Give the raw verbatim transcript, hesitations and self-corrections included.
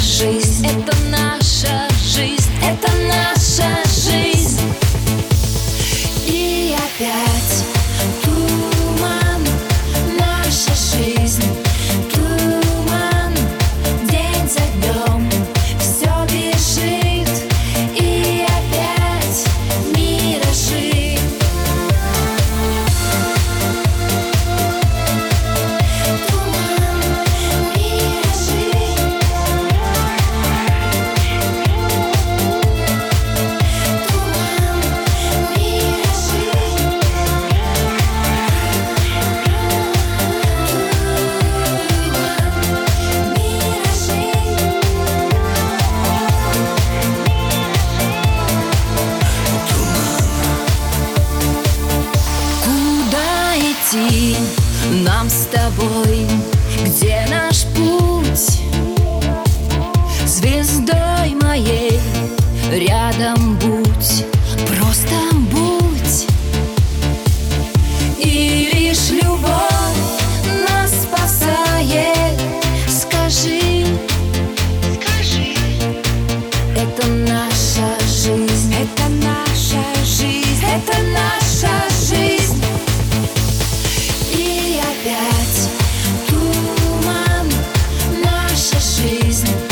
жизнь, это наша жизнь, это наша жизнь. И опять туман, наша жизнь, туман, день за днем все бежит. И опять миражи. Туман, миражи. Туман, миражи. Туман, миражи. Куда идти нам с тобой? Где наш путь? Звездой моей рядом будь, просто будь. И лишь любовь нас спасает. Скажи, скажи, это наша жизнь, это наша жизнь, это наша жизнь. И опять туман, наша жизнь.